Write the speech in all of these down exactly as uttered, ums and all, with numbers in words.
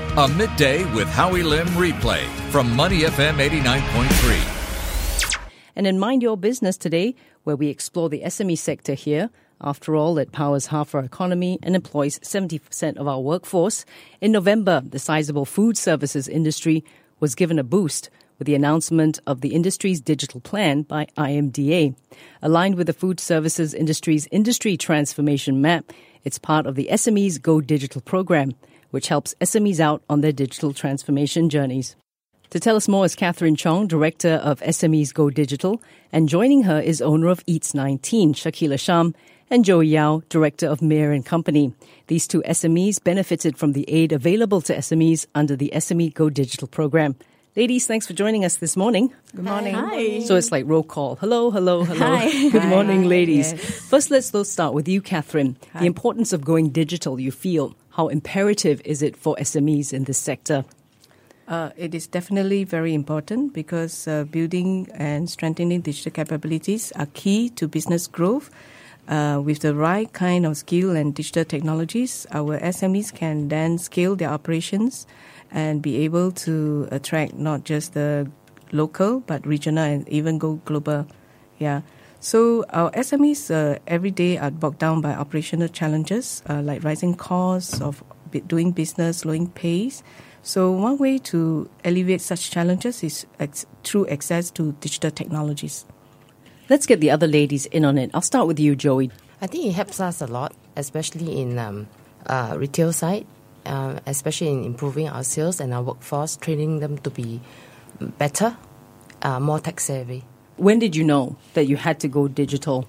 A midday with Howie Lim replay from Money F M eighty-nine point three. And in Mind Your Business today, where we explore the S M E sector here. After all, it powers half our economy and employs seventy percent of our workforce. In November, the sizable food services industry was given a boost with the announcement of the industry's digital plan by I M D A. Aligned with the food services industry's industry transformation map, it's part of the S M Es Go Digital program, which helps S M Es out on their digital transformation journeys. To tell us more is Catherine Chong, Director of S M Es Go Digital, and joining her is owner of Eats nineteen, Shakila Sham, and Joey Yao, Director of Mayer and Company. These two S M Es benefited from the aid available to S M Es under the S M E Go Digital program. Ladies, thanks for joining us this morning. Good morning. Hi. So it's like roll call. Hello, hello, hello. Hi. Good Hi. morning, ladies. Yes. First, let's, let's start with you, Catherine. Hi. The importance of going digital, you feel. How imperative is it for S M Es in this sector? Uh, it is definitely very important because uh, building and strengthening digital capabilities are key to business growth. Uh, with the right kind of skill and digital technologies, our S M Es can then scale their operations and be able to attract not just the local but regional and even go global. Yeah. So our S M Es uh, every day are bogged down by operational challenges uh, like rising costs of b- doing business, slowing pace. So one way to alleviate such challenges is ex- through access to digital technologies. Let's get the other ladies in on it. I'll start with you, Joey. I think it helps us a lot, especially in um, uh, retail side, uh, especially in improving our sales and our workforce, training them to be better, uh, more tech savvy. When did you know that you had to go digital?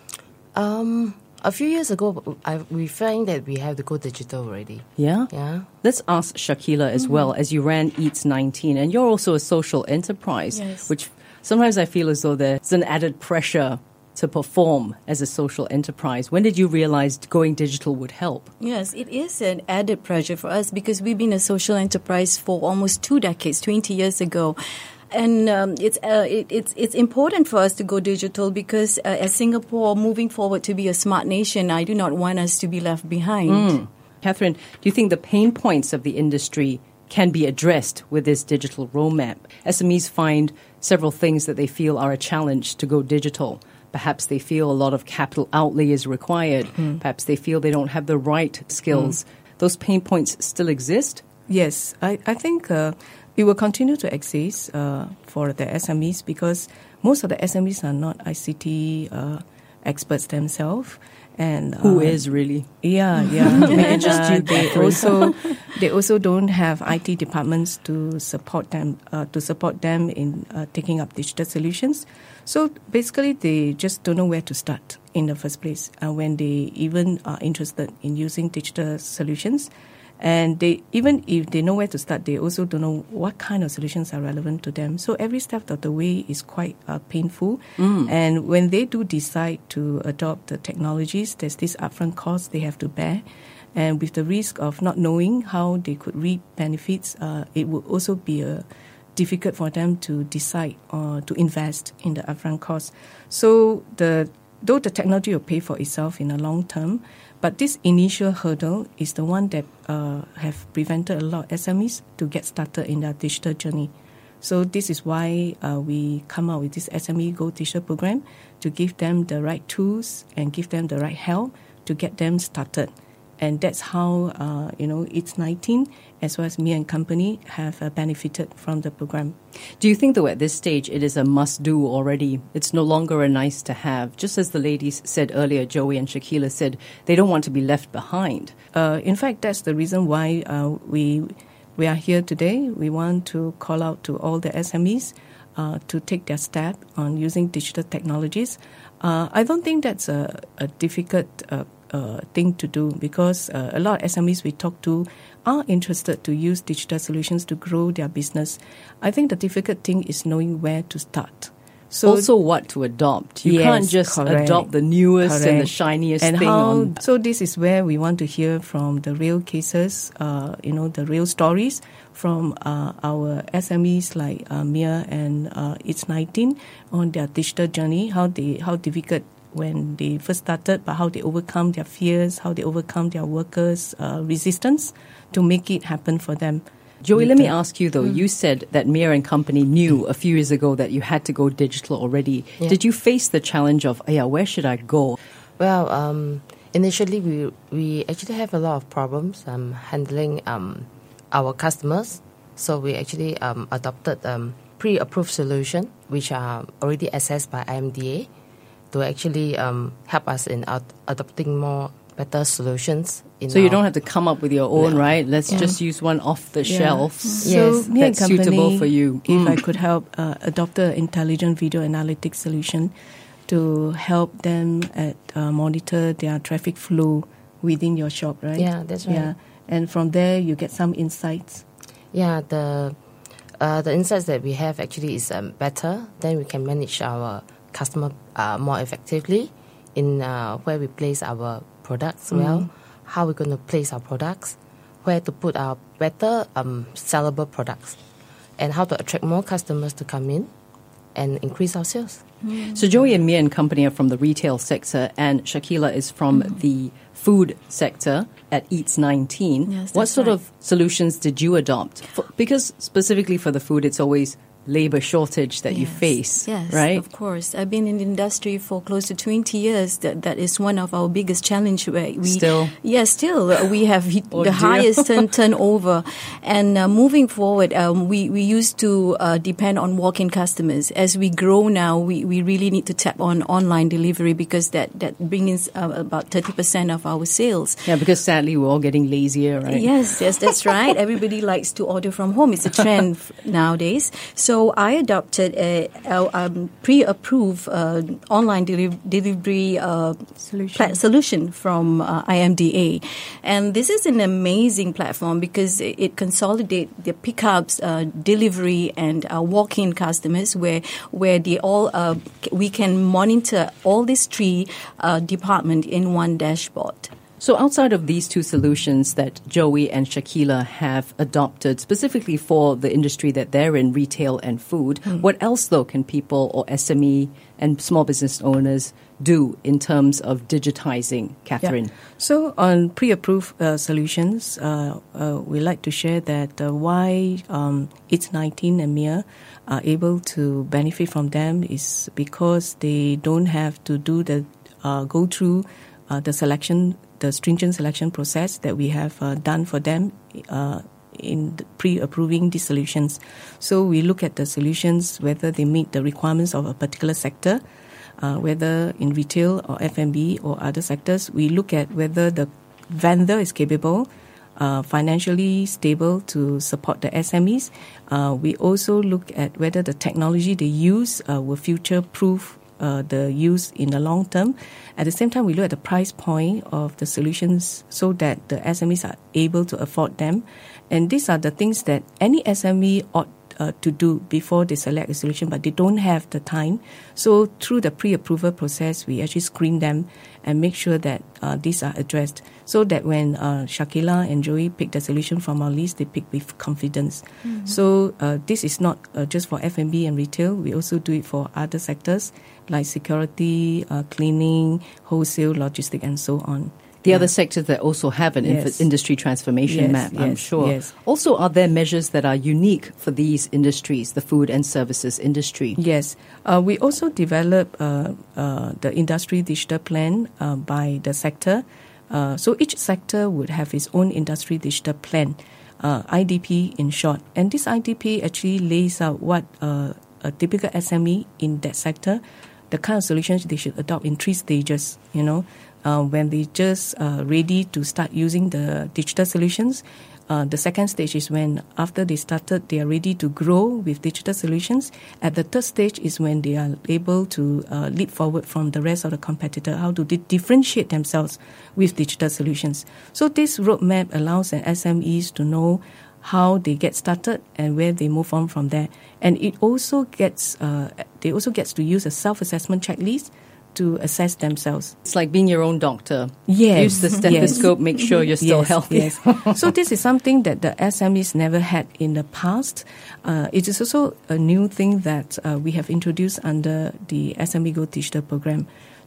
Um, a few years ago, I, we find that we have to go digital already. Yeah? Yeah. Let's ask Shakila as well, as you ran Eats nineteen, and you're also a social enterprise, Yes. which sometimes I feel as though there's an added pressure to perform as a social enterprise. When did you realize going digital would help? Yes, it is an added pressure for us because we've been a social enterprise for almost two decades, twenty years ago. And um, it's uh, it, it's it's important for us to go digital because uh, as Singapore moving forward to be a smart nation, I do not want us to be left behind. Mm. Catherine, do you think the pain points of the industry can be addressed with this digital roadmap? S M Es find several things that they feel are a challenge to go digital. Perhaps they feel a lot of capital outlay is required. Mm. Perhaps they feel they don't have the right skills. Mm. Those pain points still exist? Yes, I, I think uh, it will continue to exist uh, for the S M Es because most of the S M Es are not I C T uh, experts themselves. And who uh, is really? Yeah, yeah. and, just uh, you, they Catherine. also they also don't have I T departments to support them uh, to support them in uh, taking up digital solutions. So basically, they just don't know where to start in the first place uh, when they even are interested in using digital solutions. And they even if they know where to start, they also don't know what kind of solutions are relevant to them. So every step of the way is quite uh, painful. Mm. And when they do decide to adopt the technologies, there's this upfront cost they have to bear. And with the risk of not knowing how they could reap benefits, uh, it would also be a difficult for them to decide or to invest in the upfront cost. So the though the technology will pay for itself in the long term, but this initial hurdle is the one that uh, have prevented a lot of S M Es to get started in their digital journey. So this is why uh, we come out with this S M E Go Digital program to give them the right tools and give them the right help to get them started. And that's how, uh, you know, Eats nineteen, as well as Mayer and Company, have uh, benefited from the program. Do you think, though, at this stage, it is a must-do already? It's no longer a nice-to-have. Just as the ladies said earlier, Joey and Shakila said, they don't want to be left behind. Uh, in fact, that's the reason why uh, we we are here today. We want to call out to all the S M Es uh, to take their step on using digital technologies. Uh, I don't think that's a, a difficult uh, uh, thing to do because uh, a lot of S M Es we talk to are interested to use digital solutions to grow their business. I think the difficult thing is knowing where to start. So also what to adopt. You yes, can't just correct, adopt the newest correct. and the shiniest and thing. How, on. So this is where we want to hear from the real cases, uh, you know, the real stories from uh, our S M Es like uh, Mayer and uh, Eats nineteen on their digital journey, how they how difficult when they first started, but how they overcome their fears, how they overcome their workers' uh, resistance to make it happen for them. Joey, let me ask you though, mm. you said that Meyer and Company knew a few years ago that you had to go digital already. Yeah. Did you face the challenge of, oh yeah, where should I go? Well, um, initially we we actually have a lot of problems um, handling um, our customers. So we actually um, adopted um, pre-approved solution, which are already assessed by I M D A, to actually um, help us in ad- adopting more better solutions. In so you don't have to come up with your own, no. right? Let's yeah. just use one off the yeah. shelf. So yes. me that's and company, suitable for you. If Mm. I could help uh, adopt an intelligent video analytics solution to help them at uh, monitor their traffic flow within your shop, right? Yeah, that's right. Yeah, and from there you get some insights. Yeah, the uh, the insights that we have actually is um, better. Then we can manage our customer uh, more effectively in uh, where we place our products mm. well, how we're going to place our products, where to put our better um, sellable products, and how to attract more customers to come in and increase our sales. Mm. So Joey and Meyer and Company are from the retail sector, and Shakila is from mm. the food sector at Eats nineteen. Yes, what sort right. of solutions did you adopt? For, because specifically for the food, it's always labor shortage that yes. you face, yes, right? Of course. I've been in the industry for close to twenty years. That That is one of our biggest challenge. Where we, still? Yes, still. Uh, we have oh, the dear. highest turn, turnover. And uh, moving forward, um, we, we used to uh, depend on walk-in customers. As we grow now, we, we really need to tap on online delivery because that, that brings uh, about thirty percent of our sales. Yeah, because sadly we're all getting lazier, right? Yes, yes, that's right. Everybody likes to order from home. It's a trend nowadays. So I adopted a, a um, pre-approved uh, online deli- delivery uh, Solution. pla- solution from uh, I M D A. And this is an amazing platform because it, it consolidates the pickups, uh, delivery, and uh, walk-in customers where where they all uh, we can monitor all these three uh, departments in one dashboard. So outside of these two solutions that Joey and Shakila have adopted specifically for the industry that they're in, retail and food, mm. what else, though, can people or S M E and small business owners do in terms of digitizing, Catherine? Yeah. So on pre-approved uh, solutions, uh, uh, we like to share that uh, why um, Eats nineteen and Meyer are able to benefit from them is because they don't have to do the uh, go through uh, the selection the stringent selection process that we have uh, done for them uh, in the pre-approving these solutions. So we look at the solutions, whether they meet the requirements of a particular sector, uh, whether in retail or F and B or other sectors. We look at whether the vendor is capable, uh, financially stable to support the S M Es. Uh, we also look at whether the technology they use uh, will future-proof Uh, the use in the long term. At the same time, we look at the price point of the solutions so that the S M Es are able to afford them. And these are the things that any S M E ought uh, to do before they select a solution, but they don't have the time. So through the pre-approval process, we actually screen them and make sure that uh, these are addressed so that when uh, Shakila and Joey pick the solution from our list, they pick with confidence. Mm-hmm. So uh, this is not uh, just for F and B and retail. We also do it for other sectors like security, uh, cleaning, wholesale, logistics, and so on. The yeah. other sectors that also have an yes. inf- industry transformation yes, map, yes, I'm sure. Yes. Also, are there measures that are unique for these industries, the food and services industry? Yes. Uh, we also develop uh, uh, the industry digital plan uh, by the sector. Uh, so each sector would have its own industry digital plan, uh, I D P in short. And this I D P actually lays out what uh, a typical S M E in that sector, the kind of solutions they should adopt in three stages, you know. Uh, when they just uh, ready to start using the digital solutions. Uh, the second stage is when after they started, they are ready to grow with digital solutions. At the third stage is when they are able to uh, leap forward from the rest of the competitor, how to di- differentiate themselves with digital solutions. So this roadmap allows an S M Es to know how they get started and where they move on from there. And it also gets, uh, they also gets to use a self-assessment checklist to assess themselves. It's like being your own doctor. Yes. Use the stethoscope, yes. make sure you're still yes, healthy. Yes. So this is something that the S M Es never had in the past. Uh, it is also a new thing that uh, we have introduced under the S M E Go Digital program.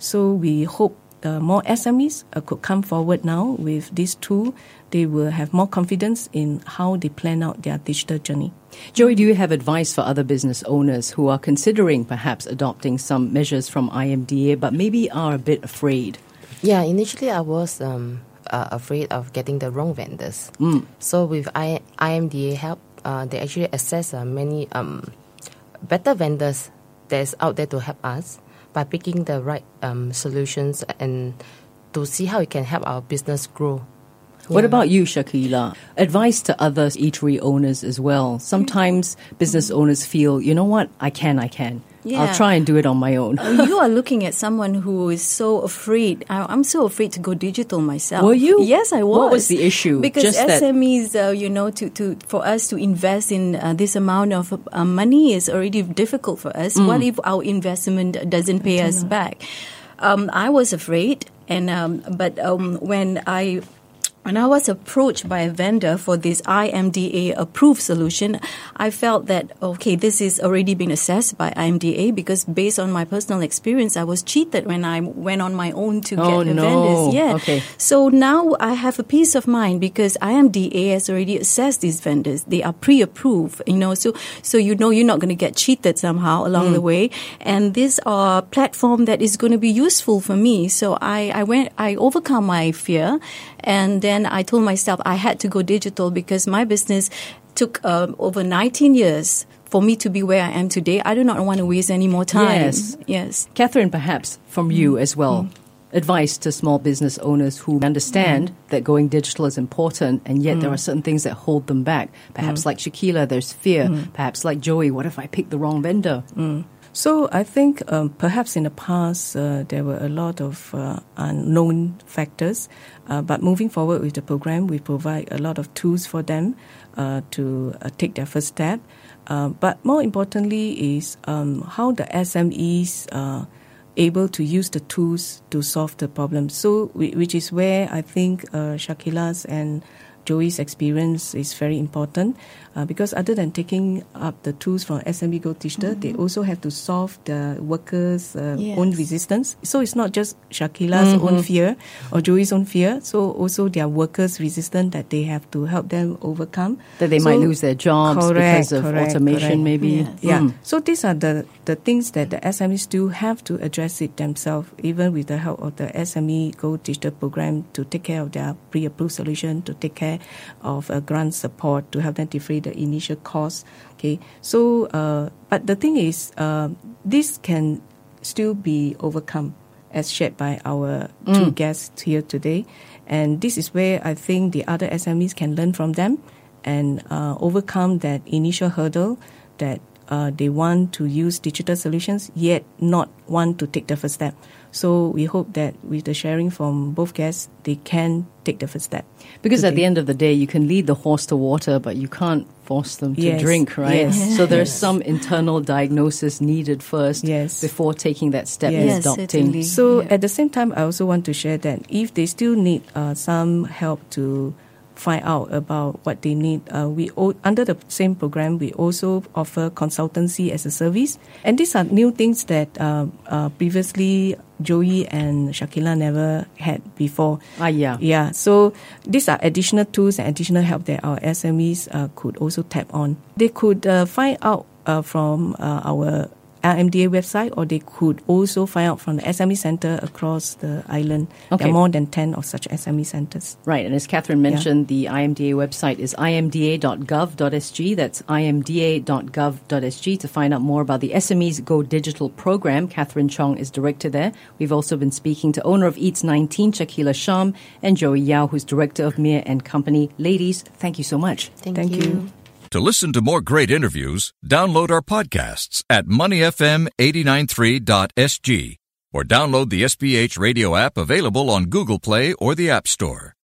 So we hope uh, more S M Es uh, could come forward now with this tool. They will have more confidence in how they plan out their digital journey. Joey, do you have advice for other business owners who are considering perhaps adopting some measures from I M D A but maybe are a bit afraid? Yeah, initially I was um, uh, afraid of getting the wrong vendors. Mm. So with I- IMDA help, uh, they actually assess uh, many um, better vendors that's out there to help us by picking the right um, solutions and to see how it can help our business grow. What Yeah. about you, Shakila? Advice to other eatery owners as well. Sometimes business owners feel, you know what, I can, I can. Yeah. I'll try and do it on my own. You are looking at someone who is so afraid. I, I'm so afraid to go digital myself. Were you? Yes, I was. What was the issue? Because Just that- S M Es, uh, you know, to, to for us to invest in uh, this amount of uh, money is already difficult for us. Mm. What if our investment doesn't pay us back? Um, I was afraid, and um, but um, when I. When I was approached by a vendor for this I M D A-approved solution, I felt that, okay, this is already been assessed by I M D A because based on my personal experience, I was cheated when I went on my own to Oh, get the no. vendors. Yeah. Okay. So now I have a peace of mind because I M D A has already assessed these vendors. They are pre-approved, you know, so so you know you're not going to get cheated somehow along Mm. the way. And these are platform that is going to be useful for me. So I, I went, I overcome my fear, and then I told myself I had to go digital because my business took um, over nineteen years for me to be where I am today. I do not want to waste any more time. Yes. Yes. Catherine, perhaps from you as well, advice to small business owners who understand that going digital is important and yet there are certain things that hold them back. Perhaps like Shakila, there's fear. Perhaps like Joey, what if I pick the wrong vendor? So I think um, perhaps in the past uh, there were a lot of uh, unknown factors, uh, but moving forward with the program, we provide a lot of tools for them uh, to uh, take their first step. Uh, but more importantly is um, how the S M Es are able to use the tools to solve the problem. So which is where I think uh, Shakila's and Joey's experience is very important uh, because other than taking up the tools from S M E Go Digital, mm-hmm. they also have to solve the workers' uh, Yes. own resistance. So it's not just Shakila's Mm-hmm. own fear or Joey's own fear, so also their workers' resistance that they have to help them overcome. That they So- might lose their jobs Correct, because of correct, automation correct. maybe. Yes. Yeah, Mm. so these are the, the things that the S M Es do have to address it themselves, even with the help of the S M E Go Digital program to take care of their pre-approved solution, to take care of uh, grant support, to help them defray the initial cost. Okay, so uh, but the thing is, uh, this can still be overcome, as shared by our two guests here today, and this is where I think the other S M Es can learn from them and uh, overcome that initial hurdle that uh, they want to use digital solutions yet not want to take the first step. So we hope that with the sharing from both guests, they can take the first step. Because at today. the end of the day, you can lead the horse to water, but you can't force them to Yes, drink, right? yes, So there's yes. some internal diagnosis needed first Yes. before taking that step Yes. in Yes, adopting. certainly. So Yeah. at the same time, I also want to share that if they still need uh, some help to find out about what they need, uh, we o- under the same program, we also offer consultancy as a service. And these are new things that uh, uh, previously Joey and Shakila never had before. Ah, yeah. Yeah, so these are additional tools and additional help that our S M Es uh, could also tap on. They could uh, find out uh, from uh, our I M D A website, or they could also find out from the S M E center across the island. Okay. There are more than ten of such S M E centers. Right, and as Catherine mentioned, the I M D A website is I M D A dot gov dot S G. That's I M D A dot gov dot S G to find out more about the S M Es Go Digital program. Catherine Chong is director there. We've also been speaking to owner of Eats nineteen, Shakila Sham, and Joey Yao, who's director of Mir and Company. Ladies, thank you so much. Thank, Thank you. you. To listen to more great interviews, download our podcasts at money f m eight nine three dot S G or download the S B H radio app available on Google Play or the App Store.